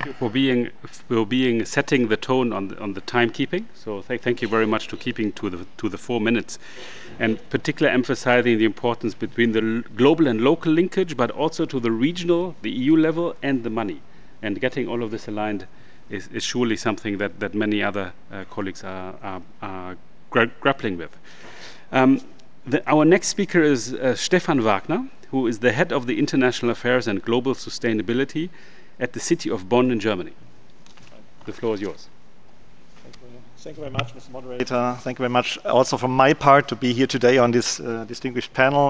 thank you for setting the tone on the timekeeping. So thank you very much to keeping to the 4 minutes, and particularly emphasizing the importance between the global and local linkage, but also to the regional, the EU level, and the money. And getting all of this aligned is surely something that many other colleagues are grappling with. Our next speaker is Stefan Wagner, who is the head of the International Affairs and Global Sustainability at the City of Bonn in Germany. The floor is yours. Thank you very much, Mr. Moderator. Thank you very much also from my part to be here today on this distinguished panel.